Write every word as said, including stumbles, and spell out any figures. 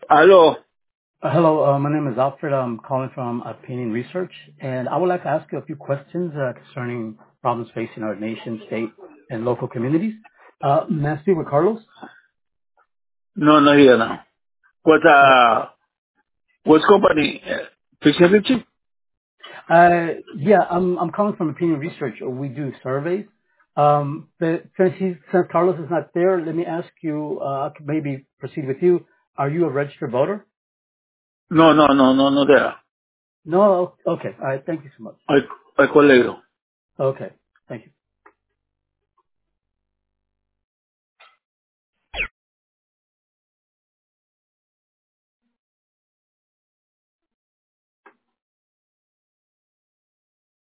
Aló. Uh, Hello, uh, my name is Alfred. I'm calling from Opinion Research, and I would like to ask you a few questions uh, concerning problems facing our nation, state, and local communities. Uh, may I speak with Carlos? No, no here now. What, Oh. uh, what company? Uh, Fixing Richie? Uh, yeah, I'm I'm calling from Opinion Research. We do surveys. Um, but since he, since Carlos is not there, let me ask you. Uh, I could maybe proceed with you. Are you a registered voter? No, no, no, no, no there. No. Okay. All right. Thank you so much. I, I colegio. Okay. Thank you.